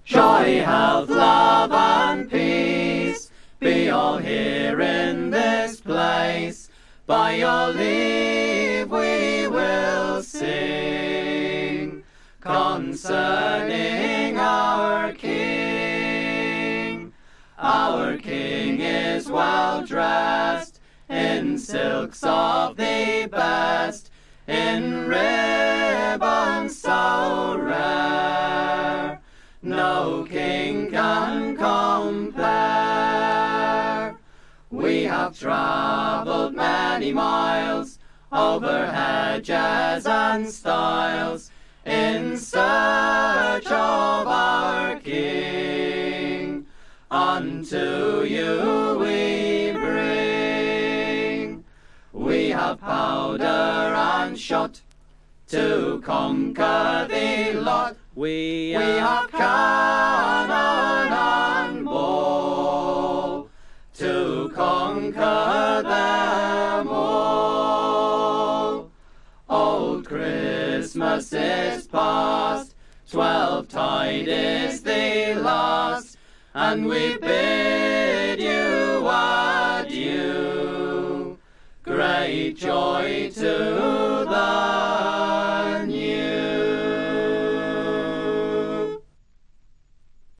Joy, health, love, and peace be all here in this place. By your leave we will sing concerning our King. Our King is well dressed in silks of the best, in ribbons so rare, no king can compare. We have travelled many miles over hedges and stiles in search of our King. Unto you we bring. We have powder and shot to conquer the lot. We have cannon and ball to conquer them all. Old Christmas is past, 12tide is the last, and we bid you adieu. Great joy to